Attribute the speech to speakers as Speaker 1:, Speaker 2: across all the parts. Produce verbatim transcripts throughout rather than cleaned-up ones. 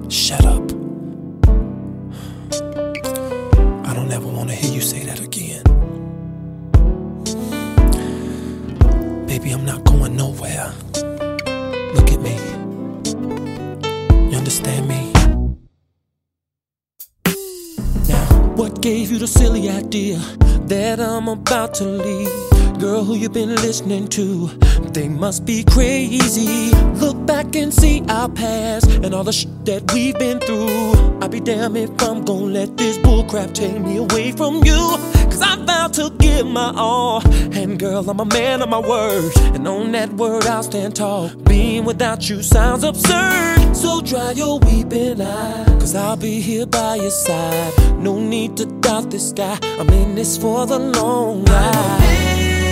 Speaker 1: Shut up. I don't ever want to hear you say that again. Baby, I'm not going nowhere. Look at me. You understand me? Now, what gave you the silly idea that I'm about to leave? Girl, who you been listening to? They must be crazy. Look back and see our past and all the shit that we've been through. I'll be damned if I'm gon' let this bullcrap take me away from you. Cause I vowed to give my all. And girl, I'm a man of my word, and on that word I'll stand tall. Being without you sounds absurd. So dry your weeping eye, cause I'll be here by your side. No need to doubt this guy, I'm in this for the long ride.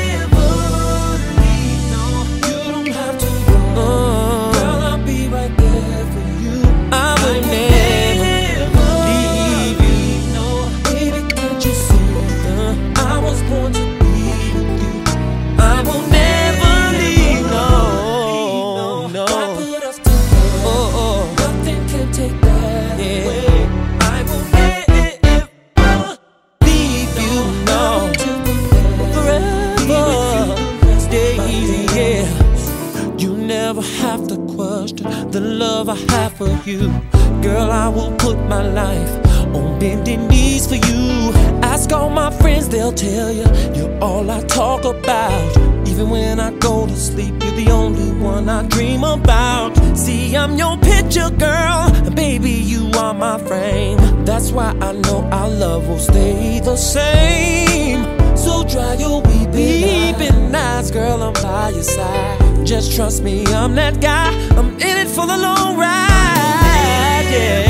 Speaker 1: Have to question the love I have for you. Girl, I will put my life on bending knees for you. Ask all my friends, they'll tell you you're all I talk about. Even when I go to sleep, you're the only one I dream about. See, I'm your picture, girl, and baby, you are my frame. That's why I know our love will stay the same. So dry your weeping eyes, girl, I'm by your side. Just trust me, I'm that guy. I'm in it for the long ride, yeah.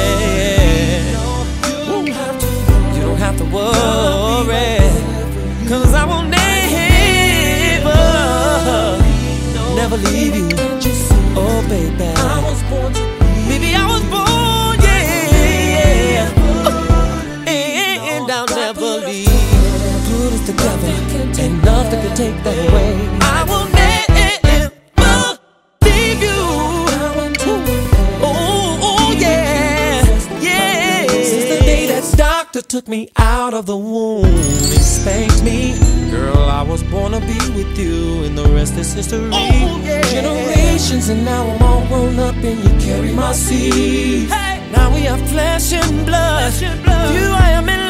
Speaker 1: You don't have to, you don't have to worry, cause I will never, never leave you. Oh, baby, I was born to be. Baby, I was born, yeah. And I'll never leave. Put us together, and nothing can take that away. I will never leave you. Oh, oh, yeah, yeah. Since the day that doctor took me out of the womb, he spanked me. Girl, I was born to be with you, and the rest is history. Oh, yeah. Generations, and now I'm all grown up, and you carry my seed. Hey. Now we are flesh and blood. Flesh and blood. You, I am in